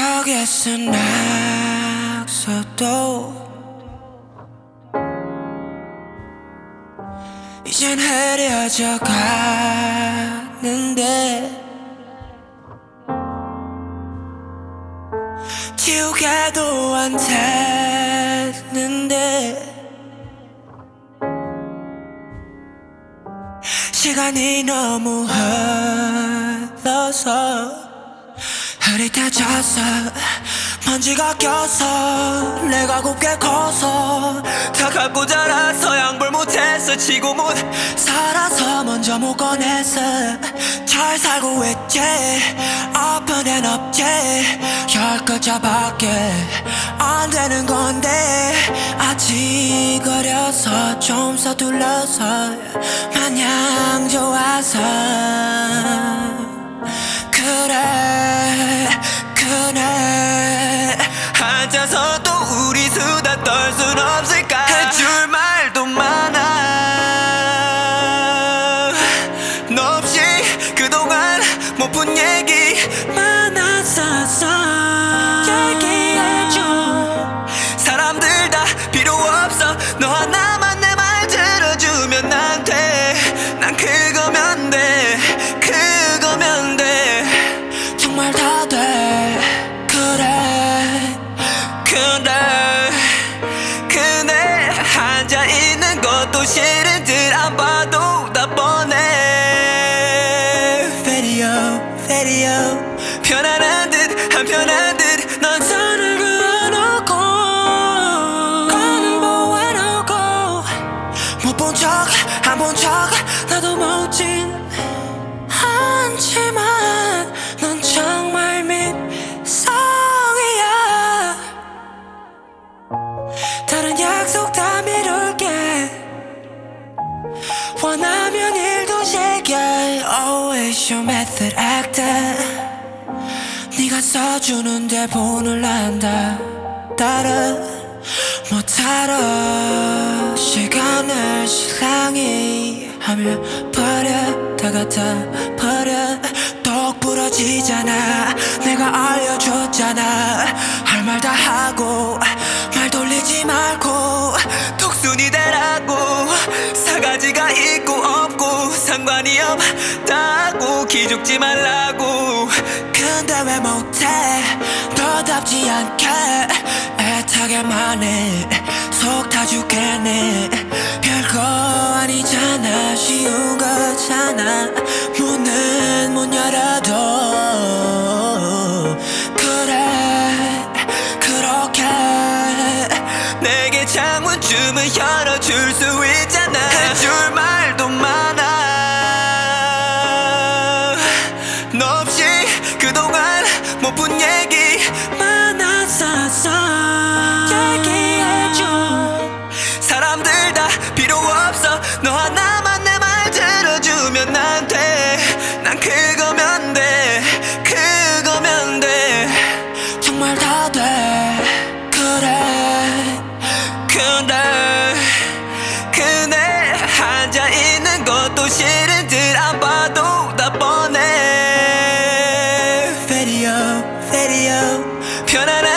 기억에서 낙서도 이젠 흐려져 가는데 지우개도 안 되는데 시간이 너무 흘러서 흐릿해져서 먼지가 껴서 내가 곱게 커서 다 갖고 자라서 양보를 못해서 지고 못 살아서 먼저 못 꺼내서 잘 살고 있지 open and 없지 열 글자밖에 안 되는 건데 아직 어려서 좀 서둘러서 마냥 좋아서 그래 앉아서 또 우리 수다 떨 순 없을까 해줄 말도 많아 너 없이 그동안 못 푼 얘기 많았었어 얘기해줘 사람들 다 필요 없어 너 하나만 내 말 들어주면 난 돼 난 그거면 돼 그거면 돼 정말 다 돼 그래 앉아있는 것도 싫은 듯 안 봐도 다 뻔해 Video 편안한 듯 안 편한 듯 넌 선을 그어놓고 거는 보아놓고 못 본 척 안 본 척 나도 못진 않지만 넌 정말 밉성이야 다른 약속 다 미룰게 원하면 일도 쉽게 Always your method actor 네가 써주는 대본을 난 다 따라 못하러 시간을 실랑이 하며 버렸다가 다 버려 똑 부러지잖아 내가 알려줬잖아 할 말 다 하고 말 돌리지 말고 독순이 되라고 사가지가 있고 없고 상관이 없다고 기죽지 말라고 근데 왜 못해 너답지 않게 애타게만 해 속 다 죽겠네 별거 아니잖아 쉬운 거잖아 문은 못 열어도 그래 그렇게 내게 창문쯤은 열어줄 수 있잖아 해줄 말도 많아 너 없이 그동안 못 푼 얘기 많았었어 얘기해줘 사람들 다 필요 없어 너 하나만 내 말 들어주면 난 돼 난 그거면 돼 그거면 돼 정말 다 돼 그래 앉아있는 것도 싫은 듯 안 봐도 다 뻔해 Video 편안한